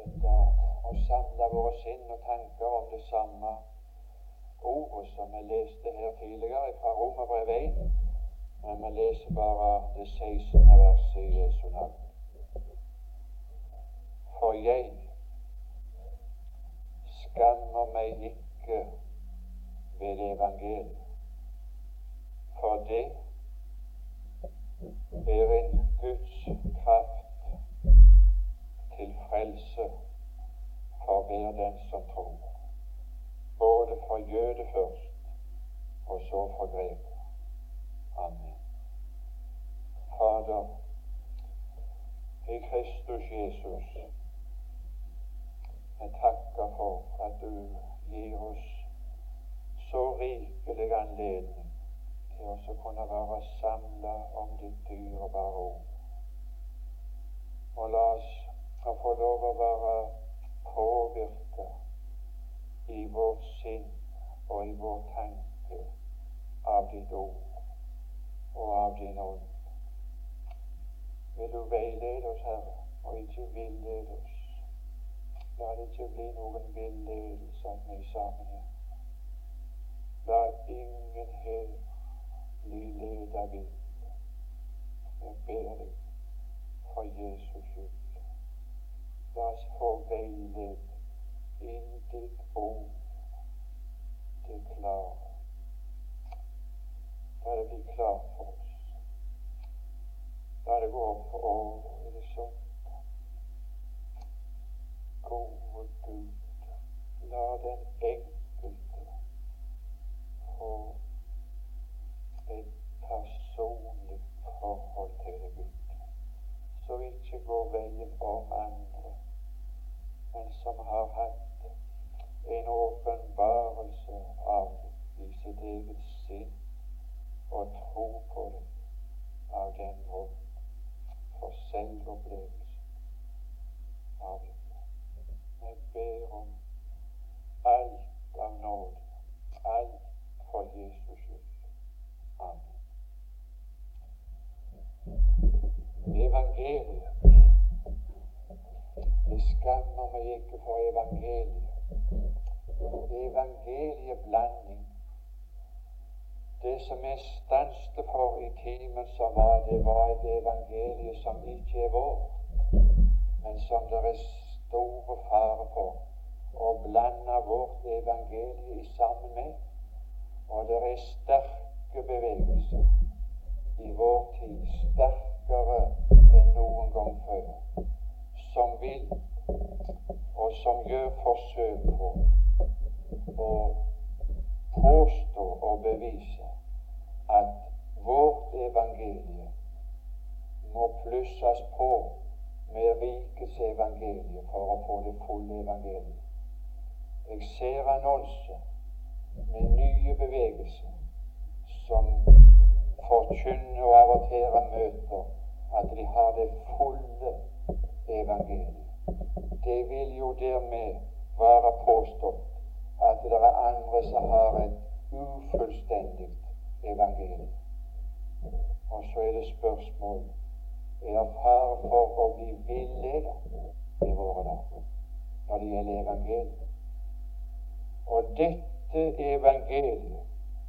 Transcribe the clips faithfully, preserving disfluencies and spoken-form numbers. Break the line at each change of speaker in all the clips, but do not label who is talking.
dette og samle våre sinn og tanker om det samme ordet som vi leste her tidligere fra Romerbrevet én, men vi leser bare det sekstende verset i Jesu navn. For jeg skammer meg ikke ved evangeliet, for det er en Guds kraft til frelse for hver den som tror, både for jøde først og så for greker. Amen. Fader, i Kristus Jesus, jeg takker for at du gir oss så rikelig anledning til oss å kunne være samlet om ditt dyrebare ord. Og la oss få lov å være påvirket i vårt sinn og i vår tanke av ditt ord og av din ånd. Vil du veilede oss, Herre, og ikke villede oss. La det ikke bli noen villedelse at vi sammen her. La ingen her bli ledet vill. Jeg ber deg for Jesus skyld. La oss få veiled i ditt ord, det klare. La det bli klart for oss. La det gå opp for året i det sånt. Gode Gud, la den enkelte få et personlig forhold til det Gud, så vi ikke går veien om andre, men som har hatt en åpenbarelse av det i sitt eget sinn og tro på det av den grunn for selvopplevelsen av det. Jeg ber om alt av nåde, alt for Jesus skyld. Amen. Evangeliet. Jeg skammer meg ikke for evangeliet. Evangelieblanding. Det som jeg stanste for i timen som var, det var et evangelie som ikke er vårt, men som det er store fare på å blande vårt evangelie sammen med. Og det er sterke bevegelser i vår tid, sterkere enn noen gang før, som vil og som gjør forsøk på å påstå og bevise at vårt evangelie må plusses på med rikets evangelie for å få det fulle evangeliet. Jeg ser annonser med nye bevegelser som forkynner og averterer møter at de har det fulle evangeliet. Det vil jo dermed være påstått at det er andre som har et ufullstendig evangelium. Og så er det spørsmål: er det fare for å bli villedet i våre dager når det gjelder evangeliet? Og dette evangeliet,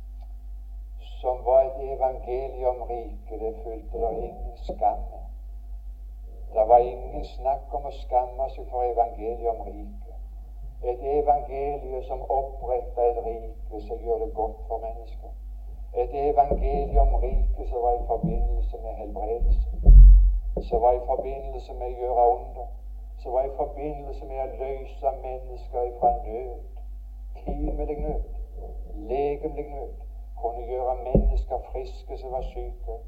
som var et evangelium rike, det følte der ingen skamme. Det var ingen snakk om å skamme seg for evangelium rike. Et evangelium som oppretter et rike som gjør det godt for mennesker. Et evangelium rike som var i forbindelse med helbredelse, som var i forbindelse med å gjøre under, som var i forbindelse med å løse mennesker fra nød, timelig nød, legemlig nød, kunne gjøre mennesker friske som var syke.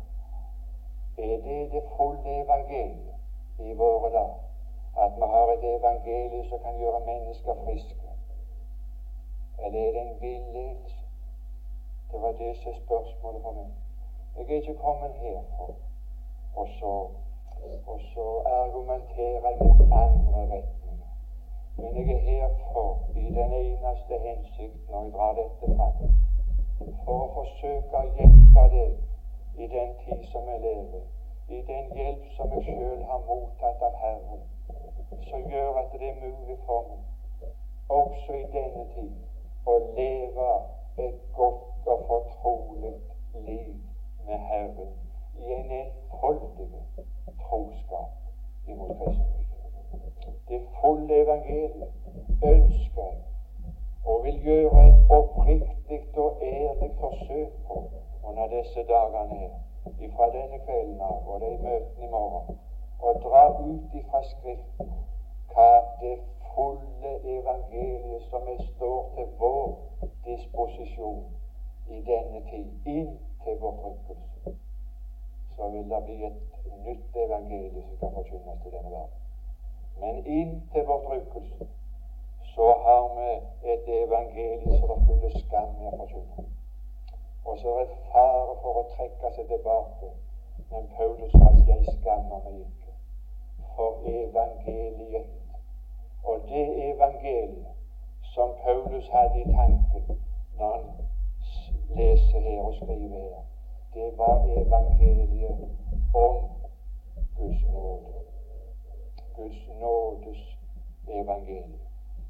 Er det det fulle evangeliet i våre dager? At vi har et evangelium som kan gjøre mennesker friske? Eller er det en villedelse? Det var det som er spørsmålet for meg. Jeg er ikke kommet her for og så, og så argumentere imot andre retninger. Men jeg er her for, i den eneste hensikten, når jeg drar dette fram, for å forsøke å hjelpe deg i den tid som jeg lever, i den hjelp som jeg selv har mottatt av Herren, som gjør at det er mulig for meg, også i denne tid, å leve et godt og fortrolig liv med Herren i en enfoldig troskap imot Kristus. Det fulle evangeliet ønsker jeg og vil gjøre et oppriktig og ærlig forsøk på under disse dagene her, ifra denne kvelden av og de møtene i morgen, og dra ut ifra Skriften hva det fulle evangeliet som er står til vår disposisjon i denne tid, inntil vår rykkelse. Så vil det bli et nytt evangelie som skal forkynnes til denne verden. Men inntil vår rykkelse så har vi et evangelie som det fyller skam med å forkynne. Og så er det fare for å trekke seg tilbake. Men Paulus sa at jeg skammer meg ikke for evangeliet. Og det evangeliet som Paulus hadde i tanken når han leser her og skriver her, det var evangeliet om Guds nåde. Guds nådes evangelium.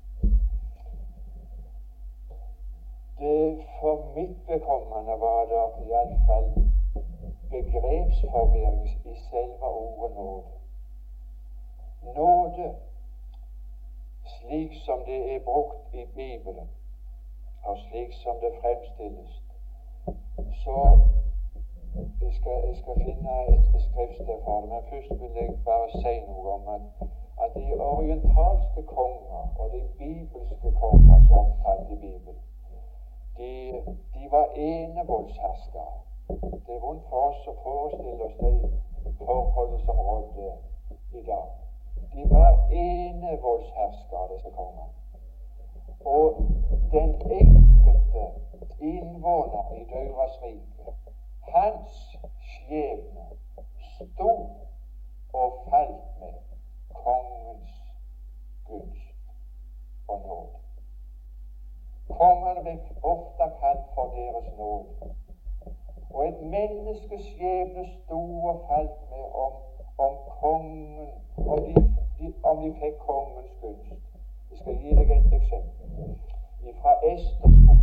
Det for mitt vedkommende var det i alle fall begrepsforvirring i selve ordet nåde. Nåde, slik som det er brukt i Bibelen, og slik som det fremstilles, så jeg skal, jeg skal finne et skriftsted for det, men først vil jeg bare si noe om at, at de orientalske konger og de bibelske konger som omtalt i Bibelen, De, de var enevoldsherskere. Det er vondt for oss å forestille oss de forholdene som rådde i dag. De var enevoldsherskere, disse kongene. Og den enkelte innvåner i deres rike, hans skjebne stod og falt med kongens gunst og nåde. Kongene ble ofte kalt for deres nåde. Og et menneskes skjebne stod og falt med om, om kongen, om de, de, om de fikk kongens gunst. Jeg skal gi deg et eksempel fra Esters bok.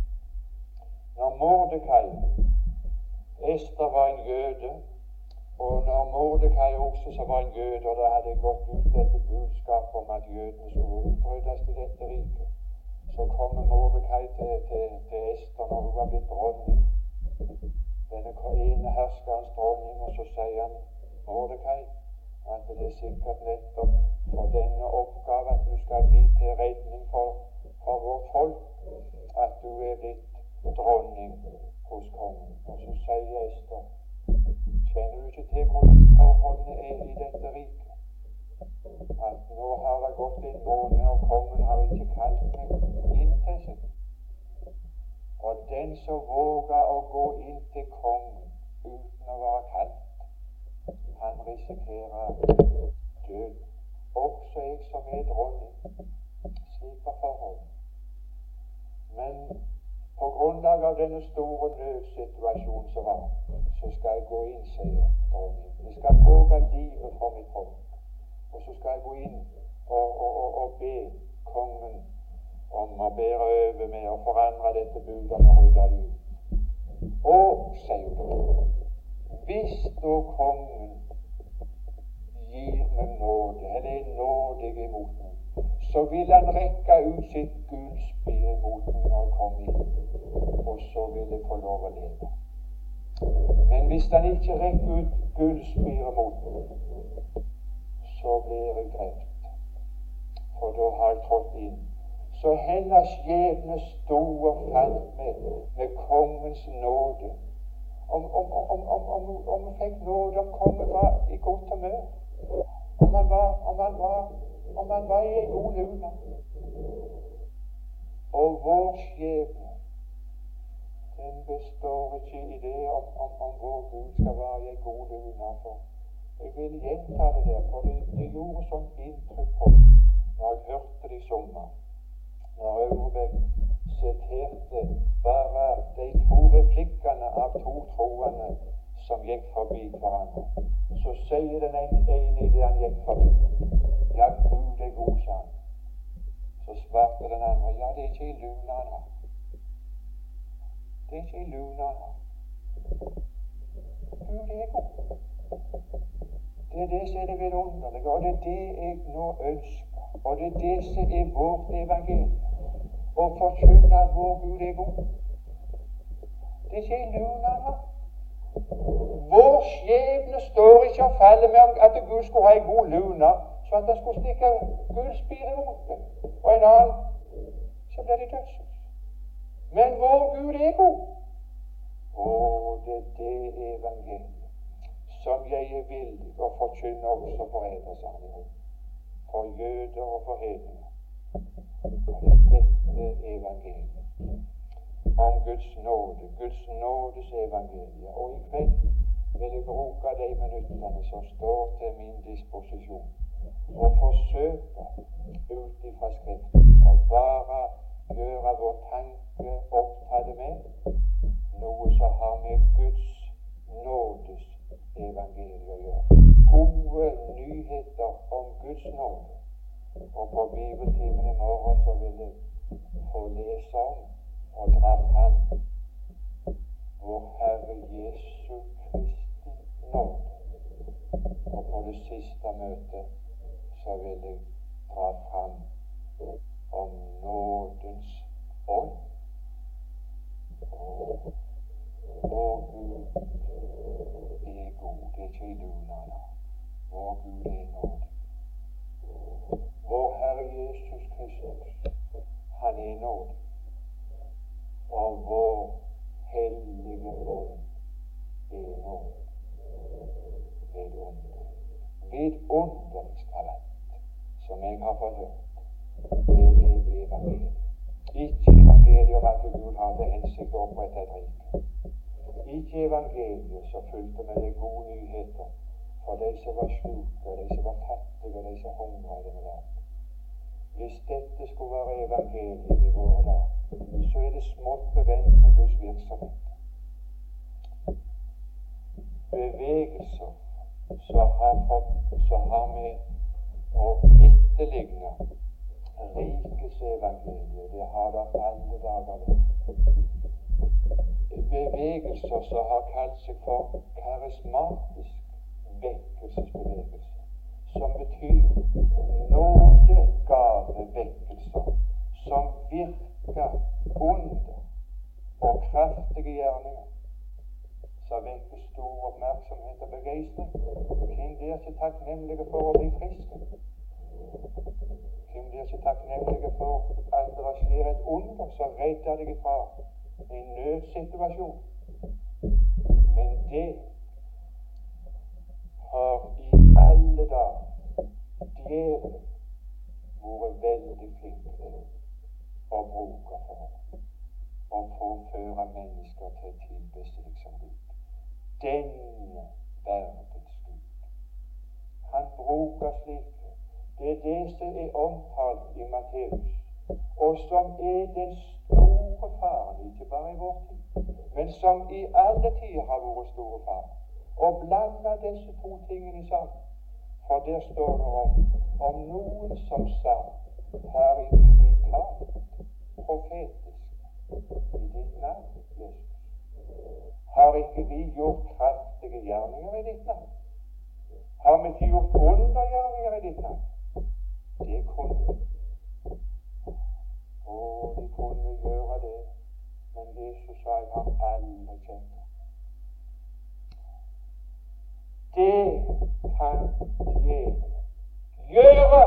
Når Mordekai, Ester var en jøde, og når Mordekai også så var en jøde, og da hadde gått ut dette budskap om at jødene skulle utryddes i dette riket, så kommer Mordekai til, til, til Ester når hun var blitt dronning, denne ene herskerens dronning, og så sier han Mordekai at det er sikkert nettopp for denne oppgave at du skal bli til redning for, for vårt folk, at du er blitt dronning hos kongen. Og så sier Ester, kjenner du ikke til hvordan forholdene er i dette riket? At nå har det gått en måned, og kongen har ikke kalt meg inn til seg. Og den som våger å gå inn til kongen uten å være kalt, han risikerer død. Også jeg som er dronning, slik var forholdet. Men på grunnlag av denne store nødsituasjonen som var, så skal jeg gå inn, sier dronningen. Jeg skal våge livet for mitt folk. Og så skal jeg gå inn og, og, og, og be kongen om å bære over med å forandre dette budet og rydde det ut. Og, sier hun, hvis da kongen gir meg nåde, eller er nådig imot meg, så vil han rekke ut sitt gullspir imot meg når jeg kommer inn, og så vil jeg få lov å leve. Men hvis han ikke rekker ut gullspiret mot meg, så blir jeg drept, for da har jeg trådt inn. Så hennes skjebne stod og falt med, med kongens nåde. Om, om, om, om, om, om hun fikk nåde, om kongen var i godt humør, om han var, om han var, om han var i en god lune. Og vår skjebne, den består ikke i det om, om, om vår Gud skal være i en god lune. For jeg vil gjenta det der, for det, det gjorde sånn inntrykk på meg når jeg hørte det i sommer. Når Aurebekk siterte bare de to replikkene av to troende som gikk forbi hverandre. Så sier den ene i det han gikk forbi, ja, Gud er god, sa han. Så svarte den andre, ja, det er ikke i luna han har. Det er ikke i luna han har. Gud er god. Det er det som er det vidunderlige, og det er det jeg nå ønsker. Og det er det som er vårt evangelium. Å forkynne at vår Gud er god. Det er ikke i luna han har. Vår skjebne står ikke og faller med at Gud skulle ha en god luna, så at han skulle stikke gullspir i moten, og en annen, så blir det dødshus. Men vår Gud er god. Og det er det evangeliet som jeg er villig å forkynne også for edersandene, for jøder og for hedninger. Og det er dette evangeliet om Guds nåde, Guds nådes evangelie. Og i kveld vil jeg bruke de minuttene som står til min disposisjon, og forsøke ut ifra Skriften å bare gjøre vår tanke opptatt med noe som har med Guds nådes evangeliet å gjøre. Gode nyheter om Guds nåde. Og på bibeltimen i morgen så vil jeg få lese om og dra fram vår Herre Jesu Kristi nåde. Og på det siste møtet så vil jeg dra fram om nådens ånd. Og vår Gud er god. Det er ikke i lunene. Vår Gud er nådig. Vår Herre Jesus Kristus, han er nådig. Og vår hellige ånd er nådig. Vidunderlig. Vidunderligst av alt som jeg har fått hørt, det er evangeliet. Ikke evangeliet om at Gud har til hensikt å opprette et rike. Ikke evangeliet som fulgte med de gode nyheter for de som var syke, de som var fattige, de som hungret i denne verden. Hvis dette skulle være evangeliet i våre dager, så er det smått bevent med Guds virksomhet. Bevegelser så har, for, så har vi å etterligne rikes evangelie. Det har det alle dager vært. Bevegelser som har kalt seg for karismatisk vekkelsesbevegelse, som betyr nådegavevekkelser som virker under og kraftige gjerninger, som vekker stor oppmerksomhet og begeistring. Hvem blir ikke takknemlige for å bli friske? Hvem blir ikke takknemlige for at det skjer et under som redder deg fra en nødsituasjon? Men det har i alle dager djevelen vært veldig flink til å bruke for å forføre mennesker til å tilbe seg som Gud. Denne verdens Gud. Han bruker slike. Det er det som er omtalt i Matteus, og som er den store faren, ikke bare i vår tid, men som i alle tider har vært store faren. Og blande disse to tingene sammen. For der står det om, om noen som sa, har ikke vi talt profetisk i ditt navn, Jesus? Har ikke vi gjort kraftige gjerninger i ditt navn? Har vi ikke gjort undergjerninger i ditt navn? Det kunne de. Og de kunne gjøre det, men Jesus sa, jeg har aldri kjent det. Det kan djevelen gjøre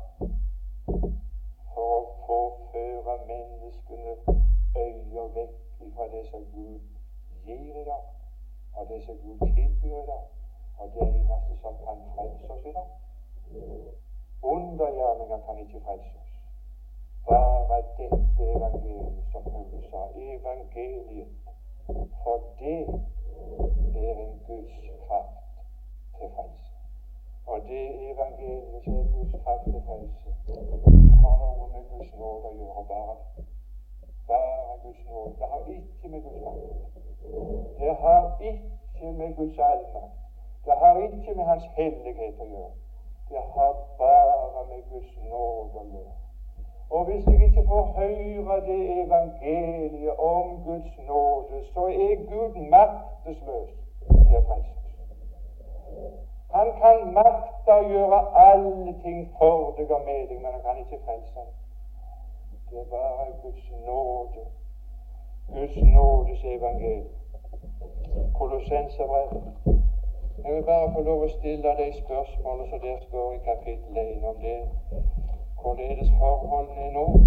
for å forføre menneskene øyer vekk fra det som Gud gir i dag, og det som Gud tilbyr i dag, og det eneste som kan frelse oss i dag. Undergjerninger kan ikke frelse oss. Bare dette evangeliet, som Paulus sa, evangeliet, for det er en Guds kraft til frelse. Og det evangeliet som er Guds kraft til frelse, har noe med Guds nåde å gjøre, bare bare Guds nåde. Det har ikke med Guds makt. Det har ikke ikke med Guds allmakt. Det har ikke med Hans hellighet å gjøre. Det har bare med Guds nåde å gjøre. Og hvis jeg ikke får høre det evangeliet om Guds nåde, så er Gud maktesløs til å frelse. Han kan makte å gjøre alle ting for deg og med deg, men han kan ikke frelse deg. Det er bare Guds nåde. Guds nådes evangelium. Kolossenserbrevet. Jeg vil bare få lov å stille de spørsmålene som der står i kapittel én om det, hvorledes forholdene er nå.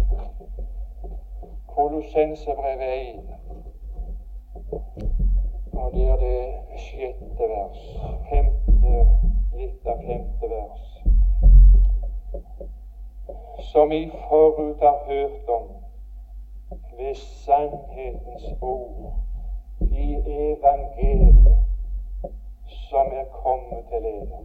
Kolossenserbrevet én, og det er det sjette vers, femte, litt av femte vers, som I forut har hørt om ved sannhetens ord i evangeliet som er kommet til dere.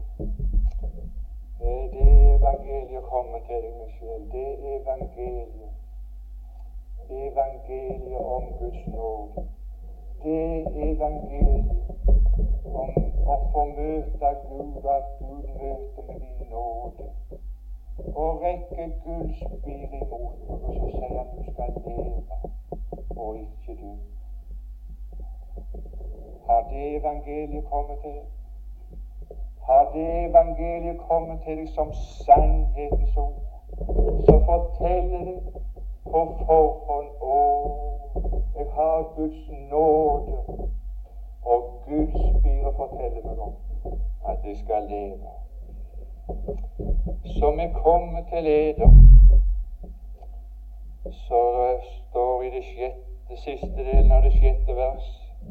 Det evangeliet kommer til deg, min sjel. Det evangeliet. Evangeliet om Guds nåde. Det evangeliet om å få møte Gud, at Gud møter med din nåde. Og rekke Guds spir imot meg, og så sier han du skal leve, og ikke du. Har det evangeliet kommet til deg? Har det evangeliet kommet til deg som sannhetens ord, så forteller det på forhånd, å, jeg har Guds nåde, og Guds spire forteller meg om at jeg skal leve. Som er kommet til leder, så står i det sjette, siste delen av det sjette vers,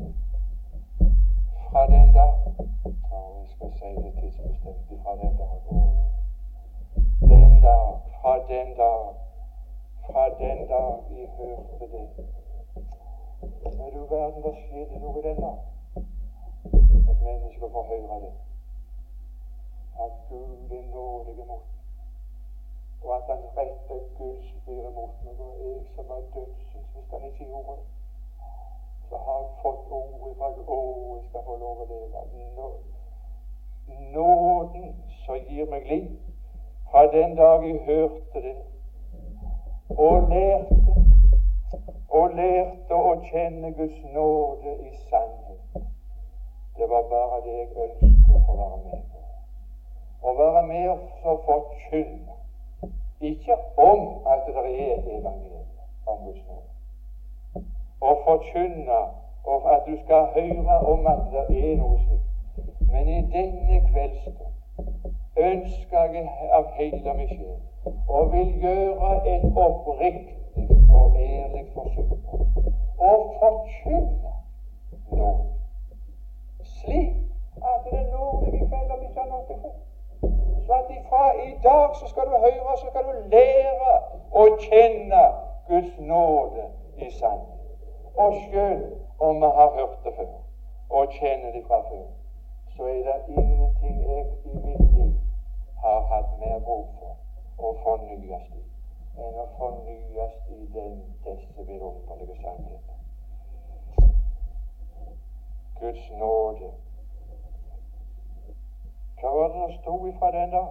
fra den dag, og jeg skal si det tidsbestemt, fra den dag, og den dag, fra den dag, fra den dag I hørte det. Men du verden, da skjedde noe den dag. Et menneske får høre det. At Gud er nådig mot, og at han retter Guds spire mot meg, og jeg som var dødsens, hvis han ikke gjorde det, så har jeg fått ordet fra Gud. Å, jeg skal få lov å leve. Nå, nåden som gir meg liv, fra den dag jeg hørte det, og lærte, og lærte å kjenne Guds nåde i sannhet. Det var bare det jeg ønsket å få være med på. Å være med og forkynne, ikke om at det er evangeliet om Guds nåde. Å forkynne, og at du skal høre om at det er noe slikt. Men i denne kveldsstund ønsker jeg av hele min sjel, og vil gjøre et oppriktig og ærlig forsøk å forkynne nåde. Slik at det er nåde vi kvelder vi ikke har nådd til før. Så at ifra i dag så skal du høre, så skal du lære å kjenne Guds nåde i sannhet. Og selv om vi har hørt det før, og kjenner det fra før, så er det ingenting jeg i mitt liv har hatt mer bruk for å fornyes i, enn å fornyes i den, disse vidunderlige sannheter. Guds nåde. Hva var det som stod ifra den da?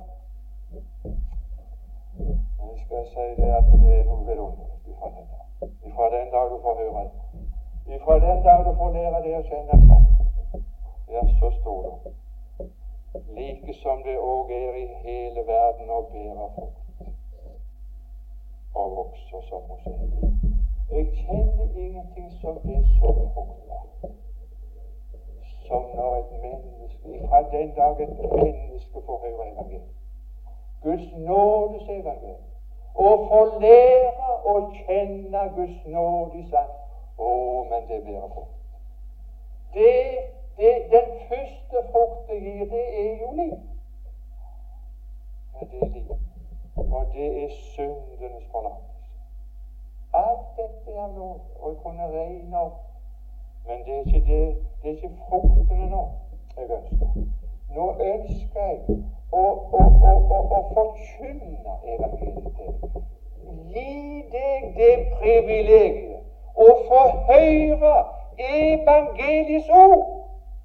Jeg skal si det at det er noe vidunderlig ifra den dag. Ifra den dag du får høre det. Ifra den dag du får lære det å kjenne sannhet. Ja, så står det. Like som det også er i hele verden å bære frukt. Og vokser som hos en. Jeg kjenner ingenting som er så fruktbart som når et menneske, ifra den dag et menneske får høre evangeliet. Guds nådes evangeliet. Og få lære å kjenne Guds nåde i sannhet. Å, men det blir frukt. Det, det, den første frukt det gir, det er jo liv. Ja, det er liv. Og det er syndenes forlatelse. Alt dette er av nåde, og jeg kunne regne opp. Men det er ikke det, det er ikke fruktene nå jeg ønsker. Nå ønsker jeg å, å, å, å, å forkynne evangeliet til deg. Gi deg det privilegiet å få høre evangeliets ord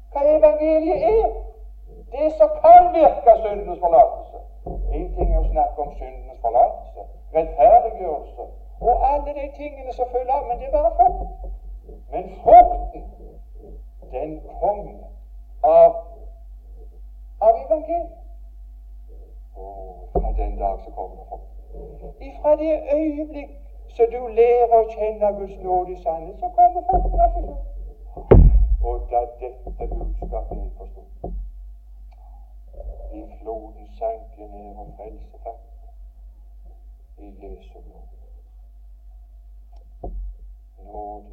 hva evangeliet er. Det som kan virke syndens forlatelse. En ting er å snakke om syndens forlatelse, rettferdiggjørelse og alle de tingene som følger av, men det er bare frukt. Men frukten, den kommer av, av evangeliet. Og fra den dag så kommer det frukt. Ifra det øyeblikk så du lærer å kjenne Guds nåde i sannhet, så kommer frukten av seg selv. Og da dette budskapet jeg forstod, i floden sank jeg ned og frelse fant i Jesu blod. Nåde.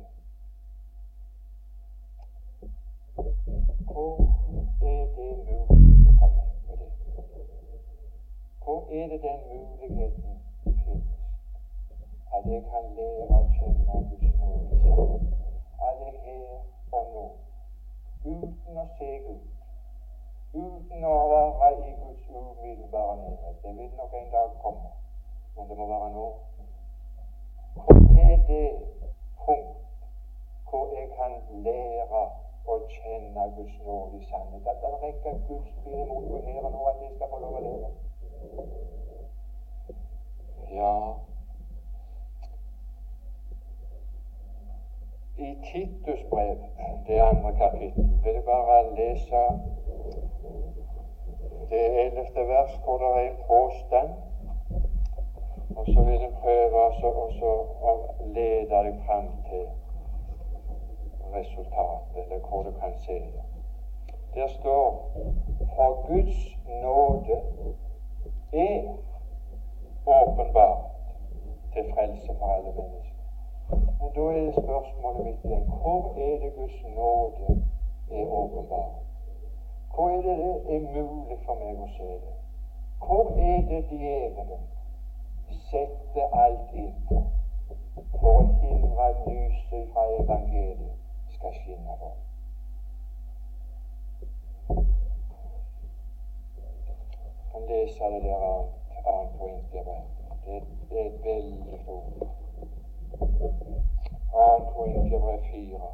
Hvor er det mulig for meg med det? Hvor er det den muligheten finnes? At jeg kan lære å kjenne Guds nåde sammen. At jeg her og nå, uten å se ut, uten å være i Guds umiddelbare nærhet. Det vil nok en dag komme, men det må være nå. Hvor er det punkt hvor jeg kan lære å kjenne Guds nåde i sannhet? At det rekker Guds bil imot meg her og nå, at jeg skal få lov å leve. Ja, i Titus brev, det andre kapittel, vil jeg bare lese det ellevte vers, hvor det er en påstand, og så vil jeg prøve også, også å lede deg fram til resultatet, eller hvor du kan se det. Der står: for Guds nåde er åpenbart til frelse for alle mennesker. Men da er spørsmålet mitt igjen: hvor er det Guds nåde er åpenbart? Hvor er det det er mulig for meg å se det? Hvor er det djevelen setter alt inn på for å hindre at lyset fra evangeliet skal skinne på? Jeg kan lese det der annet, annet på Interbrev. Det, det er et veldig ord. Annet på Interbrev fire.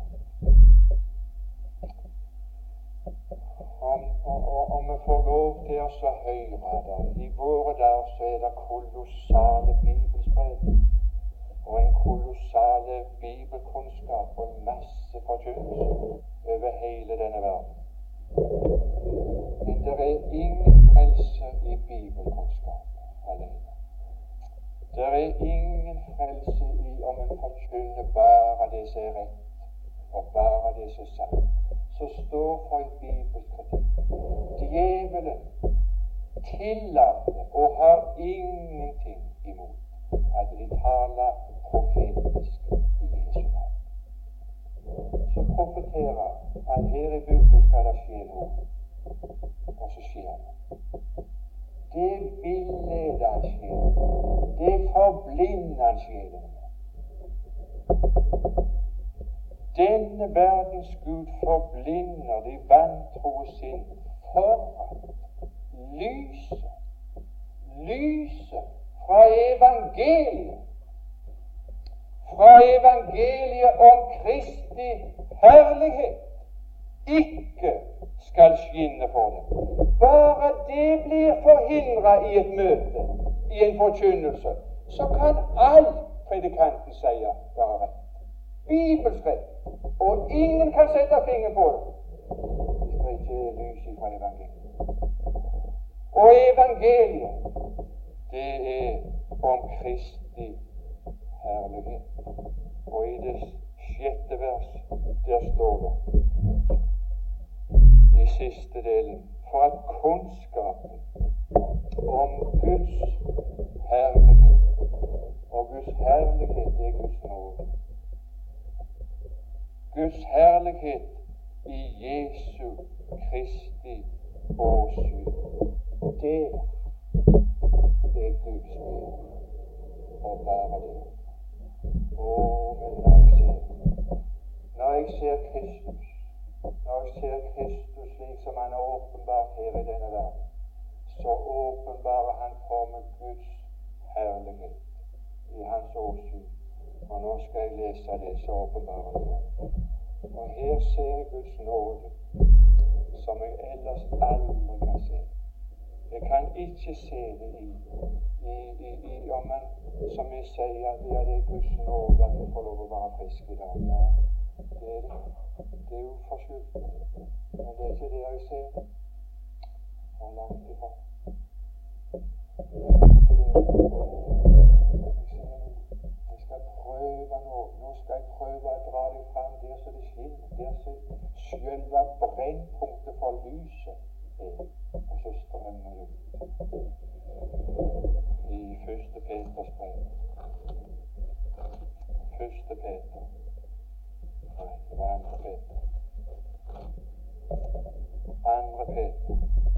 Om, om, om vi får lov til oss å høre det. I våre dager så er det kolossale bibelspredning og en kolossale bibelkunnskap og en masse forkynnelse over hele denne verden. Men det er ingen frelse i bibelkunnskap alene. Det er ingen frelse i om en forkynner bare det som er rett og bare det som er sant, som står for en bibelkritikk. Djevelen tillater og har ingenting imot at de taler profetisk i Jesu navn. Så profeterer at her i bygden skal det skje noe, og så skjer det. Det villeder han sjelen. Det forblinder han sjelen. Denne verdens Gud forblinder de vantro sinn for at lyset, lyset fra evangeliet, fra evangeliet om Kristi herlighet, ikke skal skinne for dem. Bare det blir forhindret i et møte, i en forkynnelse, så kan alt predikanten sier være rett. Bibelsrett. Og ingen kan sette fingeren på det. Det skal ikke lyse fra evangeliet. Og evangeliet, det er om Kristi herlighet. Og i det sjette vers, der står det i siste delen: for at kunnskapen om Guds herlighet, og Guds herlighet er Guds nåde, Guds herlighet i Jesu Kristi åsyn, det er Guds vilje, og bare det. Å, men når jeg ser, når jeg ser Kristus, når jeg ser Kristus slik som han er åpenbart her i denne verden, så åpenbarer han for meg Guds herlighet i hans åsyn. Og nå skal jeg lese det så åpenbart. Og her ser jeg Guds nåde som jeg ellers aldri kan se. Jeg kan ikke se det i, i, i, i om man, som jeg sier, at ja, det er Guds nåde at vi får lov å være friske i dag. Ja, det er det. Det er uforskyldt. Men det er ikke det jeg ser. Og langt ifra. Det er ikke det. Jeg skal prøve noe. Nå skal jeg prøve å dra deg fram der så det skinner. Der så selve brennpunktet for lyset er. Og så strømmer det ut. I første Peters brev. Første Peter. Nei, det var andre Peter. Andre Peter.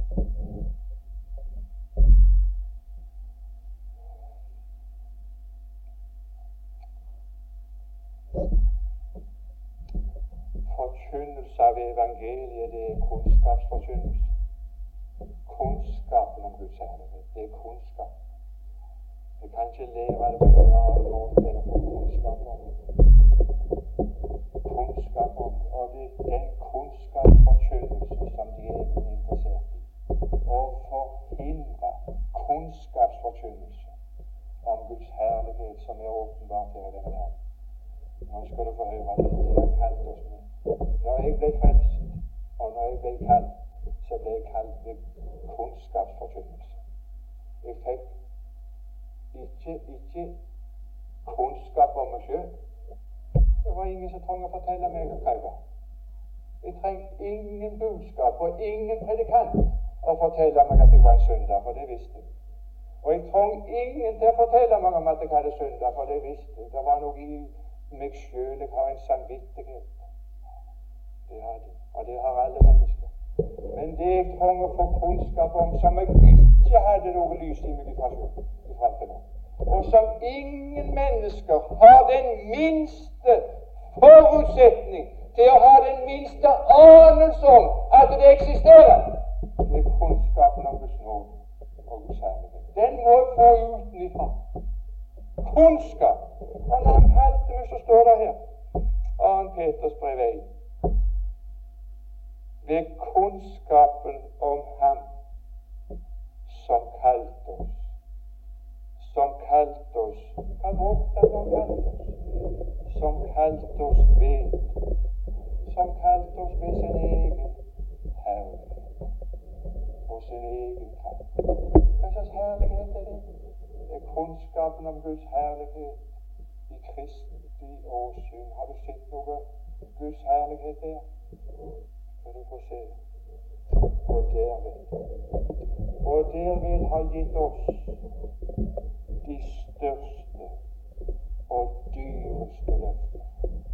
Forkynnelse av evangeliet, det er kunnskapsforkynnelse. Kunnskapen om Guds herlighet, det er kunnskap. Jeg kan ikke lære det på noen annen måte enn å få kunnskap om det. Kunnskap om det, og det er den kunnskapsforkynnelse som djevelen er interessert i. Å forhindre kunnskapsforkynnelse om Guds herlighet som er åpenbart her i denne verden. Nå skal du få høre at det har kalt oss med. Når jeg ble frelst, og når jeg ble kalt, så ble jeg kalt med kunnskapsforkynnelse. Jeg fikk ikke, ikke kunnskap om meg selv. Det var ingen som trengte å fortelle meg hva jeg var. Jeg trengte ingen budskap og ingen predikant å fortelle meg at jeg var en synder, for det visste jeg. Og jeg trengte ingen til å fortelle meg om at jeg hadde synder, for det visste jeg. Det var noe i meg selv. Jeg har en samvittighet. Det har jeg, og det har alle mennesker. Men det jeg trenger å få kunnskap om, som jeg ikke hadde noe lys i meg fra til nå, og som ingen mennesker har den minste forutsetning til å ha den minste anelse om at det eksisterer, det er kunnskapen om Guds nåde og Guds herlighet. Den må jeg få utenifra. Kunnskap. Og når han kalte meg, så står det her Andre Peters brev én. Ved kunnskapen om ham som kalte oss. Som kalte oss. Hva vågte han kalte oss? Som kalte oss ved. Som kalte oss ved sin egen herlighet. Og sin egen kraft. Hva slags herlighet er det? Det er kunnskapen om Guds herlighet i Kristi åsyn. Har du sett noe Guds herlighet der? Skal du få se. Og derved og derved har gitt oss de største og dyreste løfter.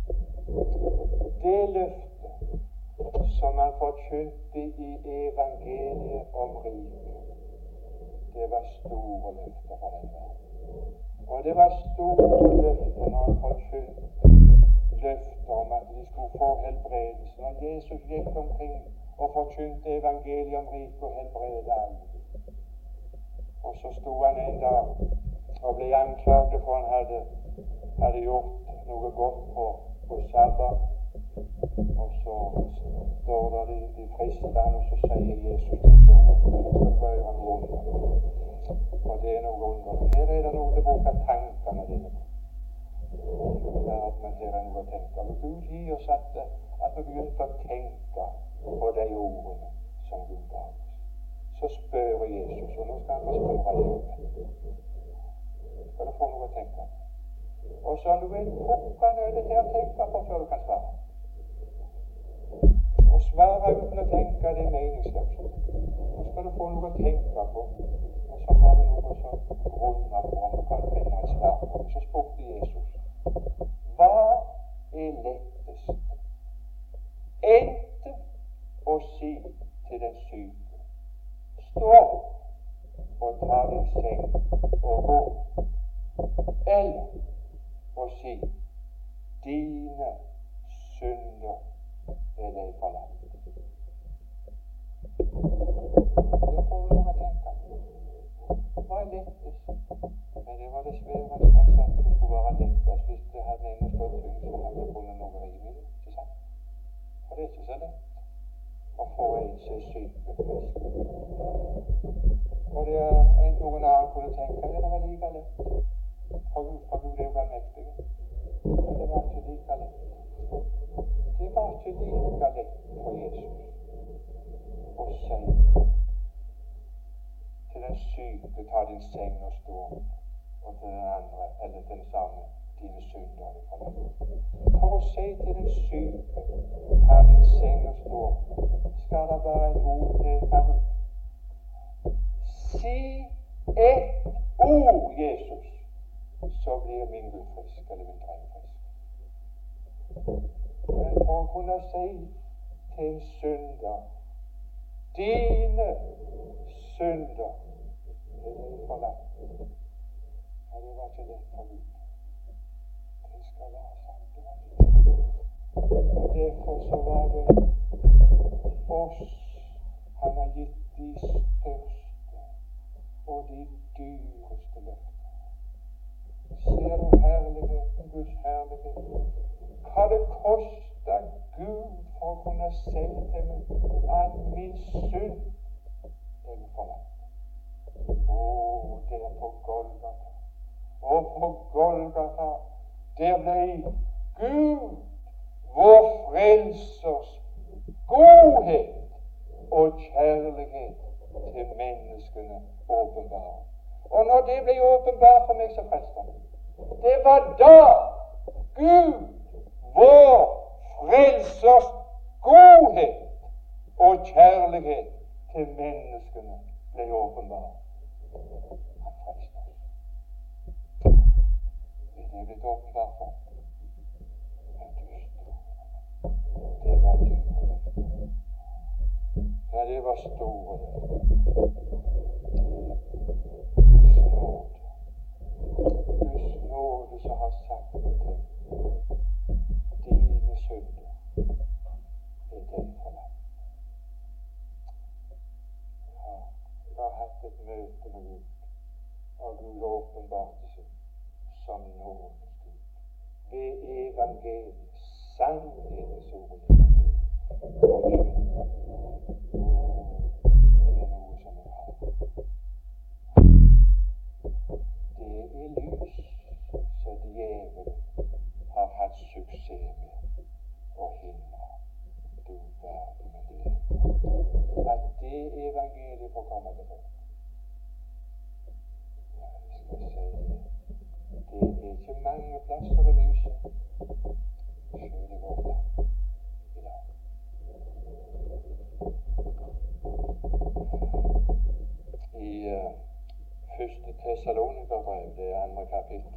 Det løftet som han forkynte i evangeliet om riket, det var store løfter for den verden. Og det var store løfter når han forkynte løfter om at vi skulle få helbredelse. Når Jesus gikk omkring og forkynte evangeliet om riket og helbrede alle. Og så stod han en dag og ble anklaget for han hadde, hadde gjort noe godt på, på sabbat. Og så står det de, de fristene, og så sier Jesus til solen, så skal prøve han under. Og det er noe under. Her er det noe til å bruke tankene dine på. Men her er noe å tenke. Og Gud gir oss at, at vi begynte å tenke på de ordene som Gud ga oss. Så spør Jesus, og nå skal han få spørre deg. Skal du få noe å tenke på? Og så har du en kokke nøde til å tenke på før du kan svare. Og svare uten å tenke det er meningsløst. Nå skal du få noe å tenke på, og så har du noe som grunner på om du kan finne et svar på. Så spurte Jesus, hva er lettest? Enten å si til den syke, stå opp og ta din seng og gå, eller å si, dine synder er deg forlatt. Det får du noe å tenke på. Hva er lettest? Men det var det svære at det skulle være lettest hvis det hadde enda stått tungt, så hadde det funnet noe rimelig, ikke sant? For det er ikke så lett å få en Og det er en, noen annen kunne tenke ja, det var like lett. For Gud, for Gud er jo allmektig. Men det var ikke like lett. Det var ikke like lett for Jesus å si til den syke ta din seng og stå opp, og til den andre, eller til den samme, dine synder er forlatt. For å si til den syke ta din seng og stå opp, skal det bare en ord til fra Gud. Si ett ord, Jesus, så blir min Gud frisk, eller min dreng frisk. Men for å kunne si til en synder dine synder er det forlatt. Ja, det var ikke lett for Gud. Det skal være sant. Det var ikke lett. Og derfor så var det oss han har gitt de største og de dyreste løfter. Ser du herligheten, Guds herlighet? Hva det koster Gud for å kunne si til meg at min synd er forlatt. Å, der på Golgata. Og på Golgata, der ble Gud, vår frelsers godhet og kjærlighet til menneskene åpenbart. Og når det ble åpenbart for meg som frelser, det var da Gud, vår frelsers godhet og kjærlighet til menneskene ble åpenbart. Han frelste oss. Det er blitt åpenbart for. Men du, det var dyre. Ja, det var store. Guds nåde. Guds nåde som har sagt til dine synder er den forlatt. Ja, jeg har hatt et møte med Gud, og Gud åpenbarte seg som nådens Gud. Ved evangeliet, sannhetens ord i evangeliet. Det er noe som jeg har. Det er lys som djevelen har hatt suksess med å hindre. Du verden med det. At det evangeliet får komme til folk. Ja, jeg skal si det. Det er ikke mange plasser i lyset, selv i vårt land i dag. I uh, første Tessalonikerbrev, det er andre kapittel,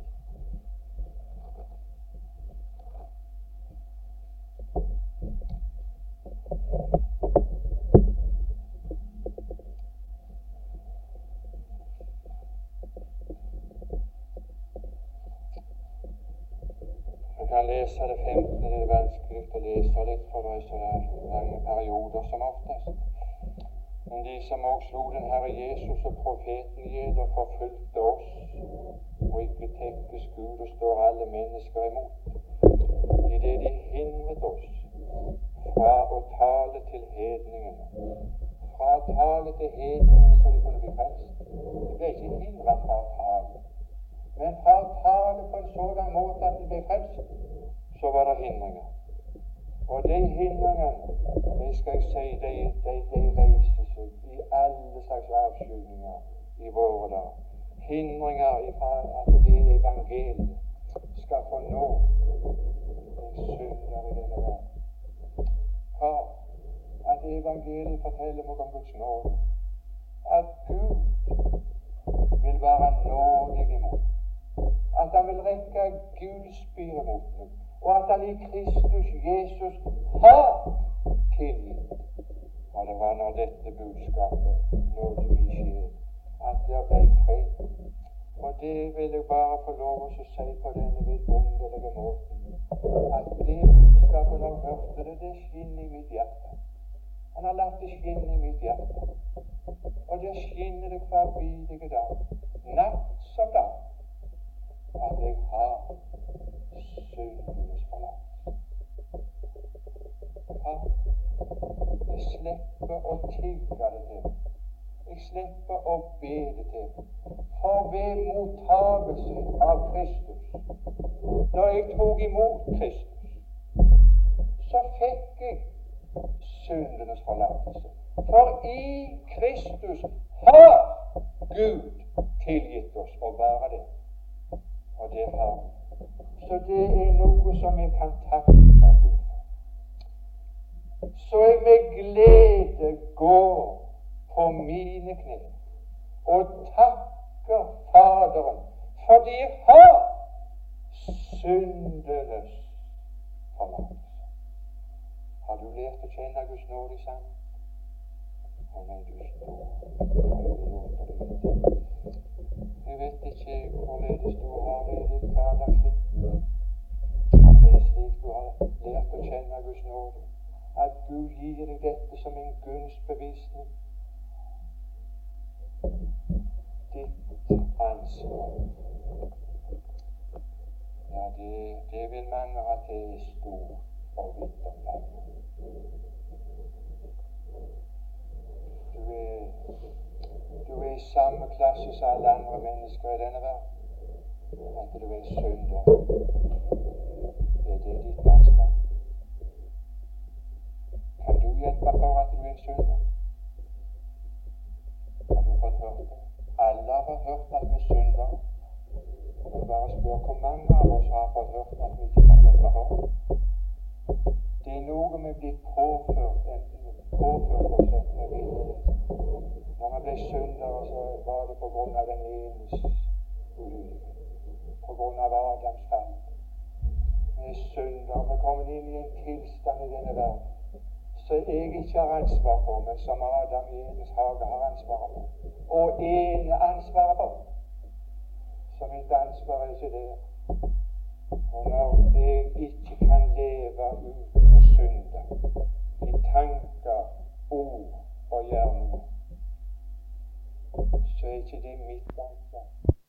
kan lese det femtende, det er vanskelig å lese litt, for det er så lange perioder som oftest. Men de som også slo den Herre Jesus og profeten i hjel og forfulgte oss, og ikke tekkes Gud og står alle mennesker imot, i det de hindret oss fra å tale til hedningene, fra å tale til hedningene så de kunne bli frelst. De ble ikke hindret fra å tale, men fra å tale på en sådan måte at de ble frelst, så var det hindringer. Og de hindringene, det skal jeg si, de, de, de reiser seg i alle slags avskygninger i våre dager. Hindringer fra at det evangeliet skal få nå en synder i denne verden. Hva? At evangeliet forteller meg om Guds nåde. At Gud vil være nådig imot. At han vil rekke gullspir mot meg. Og at han i Kristus Jesus har tilgitt. Og det var når dette budskapet nådde min sjel, at det ble fred. Og det vil jeg bare få lov å si på denne vidunderlige måten, at det budskapet når jeg hørte det, det skinner i mitt hjerte. Han har latt det skinne i mitt hjerte. Og det skinner det hver bidige dag, natt som dag, at jeg har syndenes forlatelse. Ja, jeg slipper å tigge det til. Jeg slipper å be det til. For ved mottagelsen av Kristus, når jeg tok imot Kristus, så fikk jeg syndenes forlatelse. For i Kristus har Gud tilgitt oss å være det. Og det har vi. Så det er noe som jeg kan takke Gud for. Så jeg med glede går på mine kne og takker Faderen, for de har syndenes forlatelse. Har du lært å kjenne Guds nåde sammen? Å nei, du står. Jeg vet ikke hvorledes du har det i ditt hverdagsliv. Om det er slik du har lært å kjenne Guds nåde, at Gud gir deg dette som en gunstbevisning. Ditt ansvar. Ja, det, det vil mange at det er stor og vidt omfang. Du er, du er i samme klasse som alle andre mennesker i denne verden. At du er synder. Er det ditt ansvar? Kan du hjelpe for at du er en synder? Har du fått hørt det? Alle har fått hørt at vi er synder. Jeg bare spør hvor mange av oss har fått hørt at vi ikke kan hjelpe for. Det er noe vi blir påført, enten påført oss etter med vilje. Når vi ble syndere, så var det på grunn av den enes ulydighet. På grunn av Adams fall. Vi er syndere. Vi er kommet inn i en tilstand i denne verden så jeg ikke har ansvar for, men som Adam i Edens hage har ansvaret for. Og ene ansvaret for. Så mitt ansvar er ikke det. Og når jeg ikke kan leve uten å synde i tanker, ord og gjerninger, så er ikke det mitt ansvar.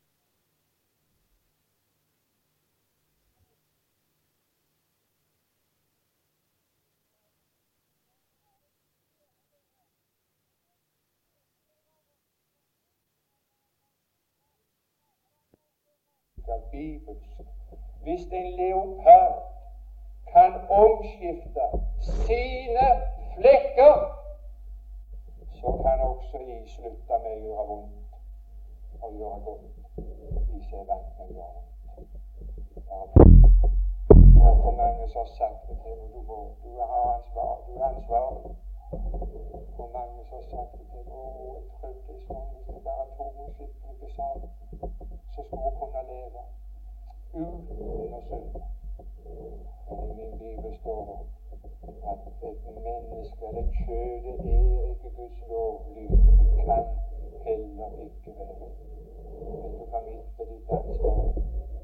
Bibelsk. Hvis en leopard kan omskifte sine flekker, så kan også I slutte med å gjøre vondt og gjøre godt. I seg vant med å gjøre vondt. Og for mange som har sagt det til meg, du må, du har ansvar, du er ansvarlig. For mange som har sagt det til meg, å, jeg trodde det sånn, hvis det bare to musikklige sammen, så skulle jeg kunne leve uten å synde. Men i min Bibel står det at et menneske eller kjødet er ikke Guds lovlydig. Det kan heller ikke være. Vet du hva mitt og ditt ansvar er?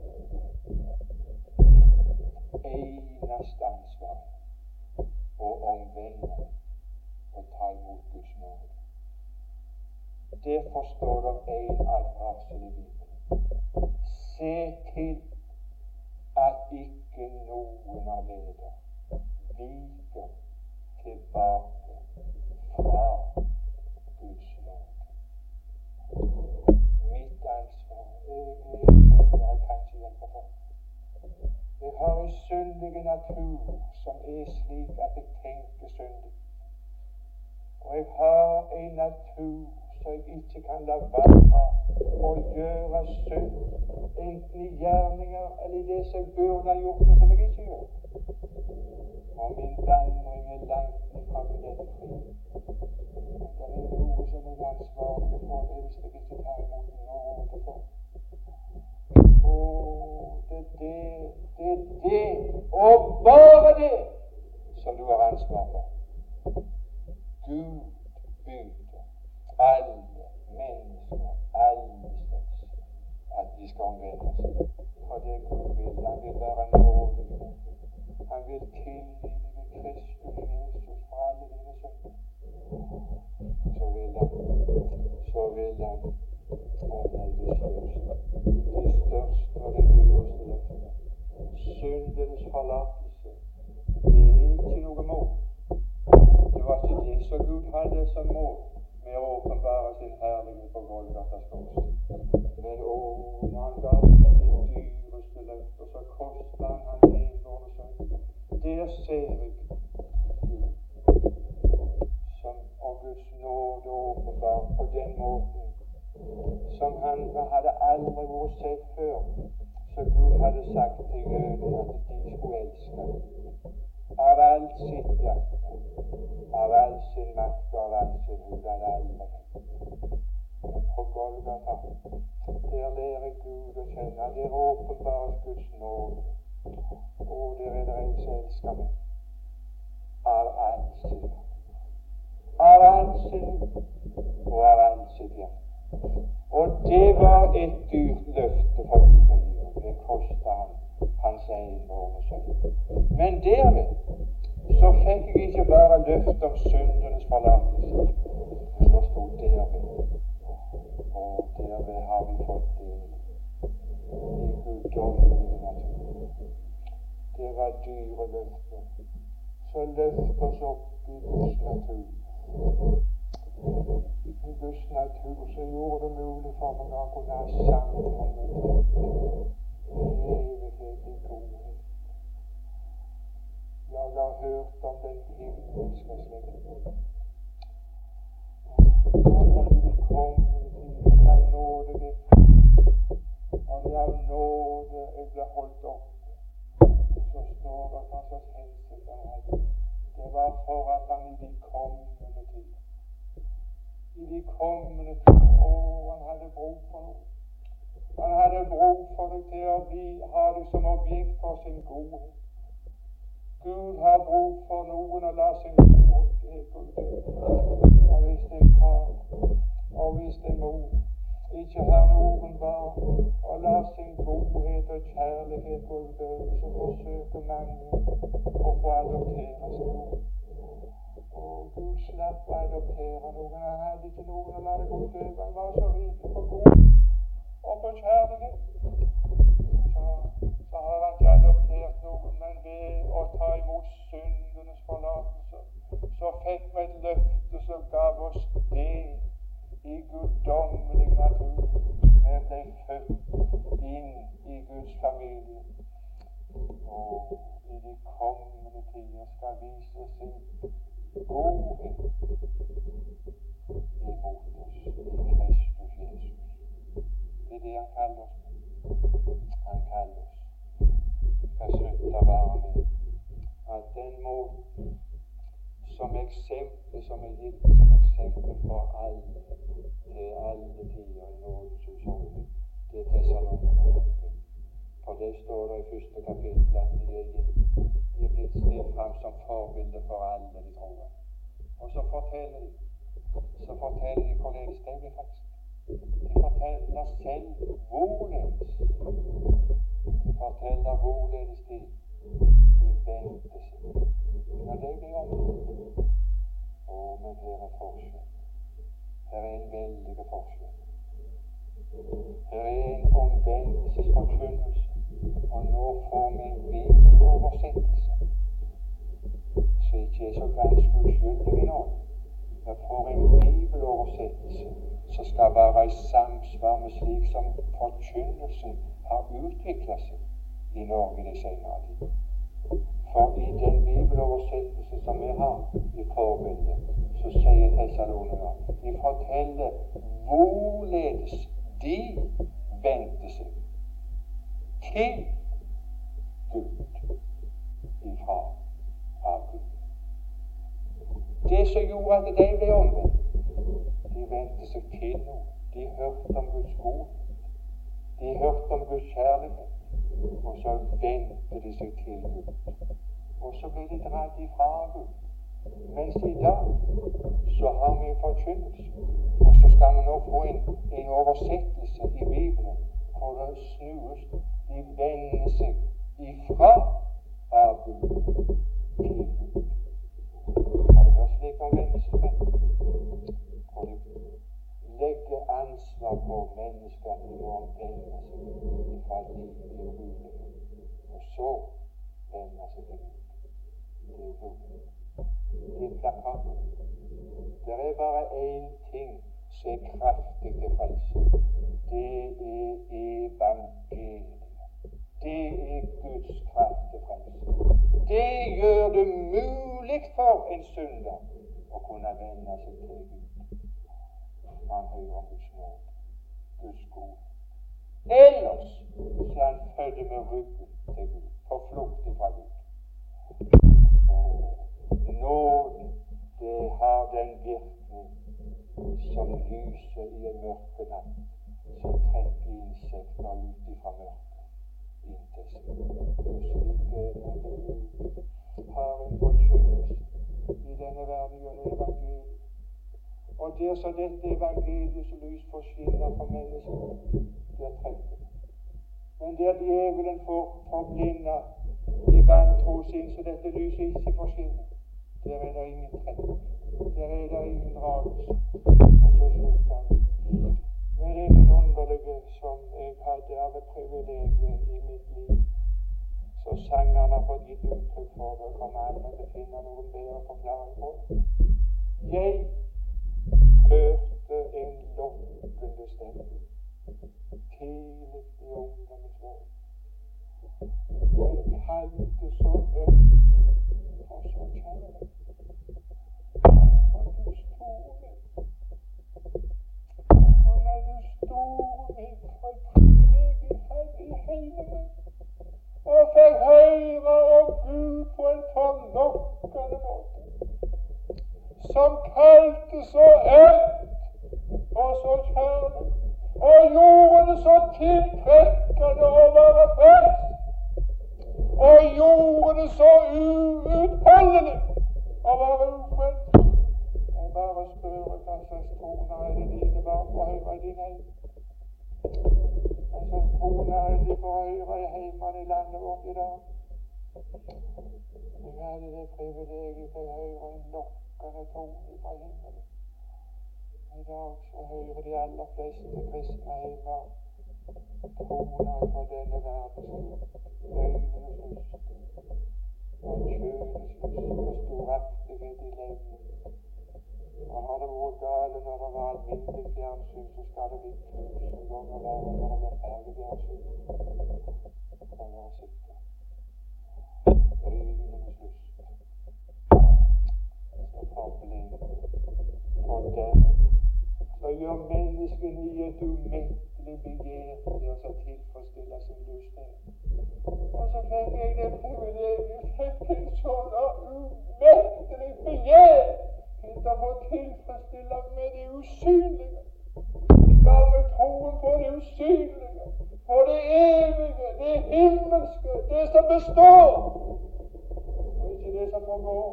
Eneste ansvar å omvende og ta imot Guds nåde. Derfor står det en advarsel i Bibelen. Se til at ikke noen av dere viker tilbake fra Guds nåde. Mitt ansvar er en synder, jeg kan ikke hjelpe for. Jeg har en syndig natur som er slik at jeg tenker syndig. Og jeg har en natur så jeg ikke kan la være å gjøre synd, enten i gjerninger eller i det som jeg burde ha gjort, og som jeg ikke gjør. Og min vandring er langt ifra min dette fri. Det er noe som jeg er ansvarlig for, det hvis jeg ikke tar imot nåde for. Åh, det er det, det er det, og bare det, som du har ansvar for. Gud bygde alle mennesker, alle slags, at de skal omvende seg. For det Gud vil, han vil være nådig. Han vil tilgi deg i Kristus Jesus for alle dine synder. Så vil han, så vil han, og det er det største, det største og det dyreste løftet. Syndens forlatelse, det er ikke noe mål. Det var ikke det som Gud hadde som mål ved å åpenbare sin herlighet på Golgatas kors. Men å, når han gav oss de dyreste løfter, så kostet han hans enbårne sønn. Der ser jeg Gud, som og Guds nåde åpenbart på den måten, som han hadde aldri vært sett før. Så Gud hadde sagt til jødene at de skulle elske av alt sitt hjerte, av all sin makt og av all sin hud, av alle. Men på Golgata, der lærer Gud å kjenne, der åpenbares Guds nåde. Og der er det en som elsker meg av all sin av all sin og av all sitt hjerte. Og det var et dyrt løfte for Gud å gi. Det kostet han hans enbårne sønn. Men derved så fikk jeg ikke bare løfte om syndenes forlatelse, men det stod derved. Og derved har vi fått del i guddommelige natur. Det var dyre løfter. Så løft oss opp i Guds natur. I Guds natur så gjorde det mulig for meg å kunne ha sammen med Gud. Evighet i godhet. Jeg har hørt om den himmelske slekt. Og de kommer til av nåde ved og de av nåde jeg ble holdt opp. Så står det hva slags hensikt han hadde. Det var for at han i de kommende tid i de kommende tid å, han hadde bruk for noe. Han hadde bruk for deg til å bli, ha deg som objekt for sin godhet. Gud har bruk for noen å la sin godhet gå ut. Og hvis det er far, og hvis det er mor, ikke har noen barn, og la sin godhet og kjærlighet gå ut, så forsøker mange å få adoptere seg. Og Gud slapp å adoptere noen. Han hadde ikke noen å la det gå ut. Han var så rikelig på god og på kjærlighet. Så, så har han ikke adoptert noen, men ved å ta imot syndenes forlatelse, så fikk vi et løfte som gav oss det i guddommelig natur. Vi ble født inn i Guds familie. Og i de kommende tider skal vise sin godhet imot oss i Kristus Jesus. Det er det han kaller oss. Han kaller oss. Skal slutte å være med at den måten som eksempel, som er gitt som eksempel for alle, til alle tider i nådens husholdning, det er Thessalonika. For det står det i første kapittel at de er gitt De er blitt stilt fram som forbilde for alle de tror. Og så forteller de så forteller de hvorledes det blir faktisk. De forteller selv hvorledes. De forteller hvorledes de de venter seg. Når det blir om. Å, men her er forskjell. Her er en veldig forskjell. Her er en omvendelsesforkynnelse. Og nå får vi en bibeloversettelse så ikke er så ganske uskyldig nå. Vi får en bibeloversettelse som skal være i samsvar med slik som forkynnelsen har utviklet seg i Norge det senere tid. For i den bibeloversettelse som vi har i forbildet, så sier Thessalonika, de forteller hvorledes de vendte seg til Gud ifra av Gud. Det som gjorde at de ble omvendt, de vendte seg til noe. De hørte om Guds godhet. De hørte om Guds kjærlighet. Og så vendte de seg til Gud. Og så ble de dratt ifra Gud. Mens i dag så har vi en forkynnelse. Og så skal vi nå få en, en oversettelse i Bibelen hvor det snues. De vender seg ifra av Gud til Gud. Har du hørt slik om vendelsesrett? Og de legger ansvar på mennesker at de må omvende seg fra livet i ugudelighet. Og så vender seg til Gud. Det er jo Gud. Det er plakaten. Det er bare én ting som er kraftig til frelse. Det er evangeliet. Det er Guds kraft til frelse. Det gjør det mulig for en synder å kunne vende seg til Gud. Han hører om Guds nåde, Guds gode. Ellers så er han født med ryggen til Gud, på flukt fra Gud. Og nåden, det har den virkning som lyser i en mørke natt, som trekker insekter ut ifra mørket inn til seg. Og slik er det at Gud har en forkynnelse i denne verden gjennom evangeliet. Og der så dette evangeliets lys forsvinner for mennesker, der trekker det. Men der djevelen får forblinde de vantro sin, så dette lyset ikke forsvinner, der er det ingen trekk. Der er det ingen dragelse. Og så slutter han med det vidunderlige som jeg hadde av et privilegium i mitt liv. Så sangerne har fått gitt uttrykk for det, og kommer aldri til å finne noen bedre forklaring på det. Jeg hørte en lokkende stemme tidlig i ungdommens år. Den kalte så ømt og så kjærlig. Og du store meg. Og når du store meg for et privilegium hadde i hele meg, og fikk høre om Gud på en forlokkende måte, som kalte så ømt og så kjærlig, og gjorde det så tiltrekkende å være frelst, og gjorde det så uutholdelig å være ufrelst. Jeg bare spør hva slags toner er det dine barn får høre i din heim? Hva slags toner er det de får høre i heimene i landet vårt i dag? Jeg hadde det privilegiet til å høre en lokkende tone fra himmelen. I dag så hører de aller fleste kristne heimer toner fra denne verdens løgnenes lyst og kjødets lyst og storaktighet i levnet. Og har det vært gale når det var alminnelig fjernsyn, så skal det bli tusen ganger verre når det blir ferdig fjernsyn. Det kan være sikker. Øynenes lyst. Så forblind for den. Så gjør menneskene i et umettelig begjær til å tilfredsstille sin lyst her. Og så fikk jeg det privilegiet, fikk en sånn umettelig begjær til å få tilfredsstille med det usynlige. Det ga meg troen på det usynlige, på det evige, det himmelske, det som består, og ikke det som forgår.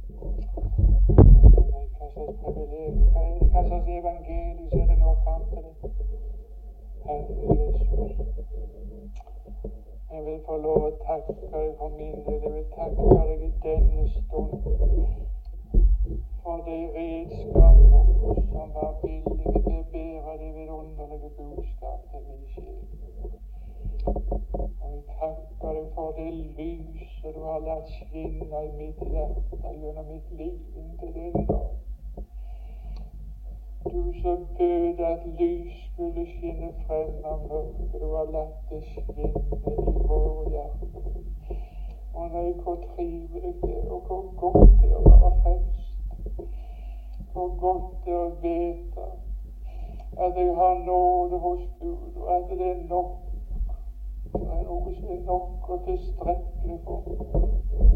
Hva slags privilegium, hva slags evangelium er det nå frem til det? Herre Jesus, jeg vil få lov å takke deg for min del. Jeg vil takke deg i denne stund for de redskaper som var villige til å bære det vidunderlige budskap til min sjel. Og jeg takker deg for det lyset du har latt skinne i mitt hjerte gjennom mitt liv inntil denne dag. Du som bød at lys skulle skinne frem av mørket, du har latt det skinne i våre hjerter. Og nei, hvor trivelig det er, og hvor godt det er å være frelst. Hvor godt det er å vite at jeg har nåde hos Gud, og at det er nok. Det er noe som er nok og tilstrekkelig for meg.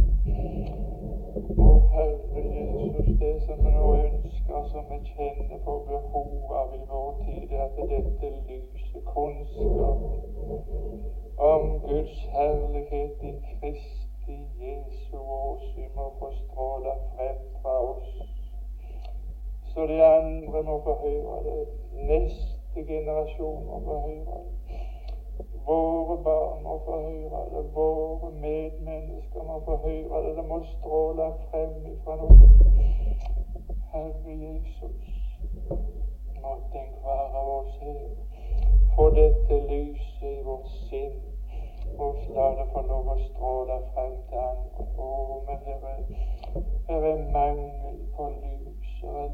Å Herre Jesus, det som vi nå ønsker, som vi kjenner på behov av i vår tid, er at dette lyse kunnskap om Guds herlighet i Kristi Jesu åsyn må få stråle frem fra oss, så de andre må få høre det, neste generasjon må få høre det. Våre barn må få høre det, våre medmennesker må få høre det, det må stråle frem ifra noe. Herre Jesus, måtte enhver av oss her få dette lyset i vårt sinn, og la det få lov å stråle frem til andre. Å, men her er, her er mangel på lys, og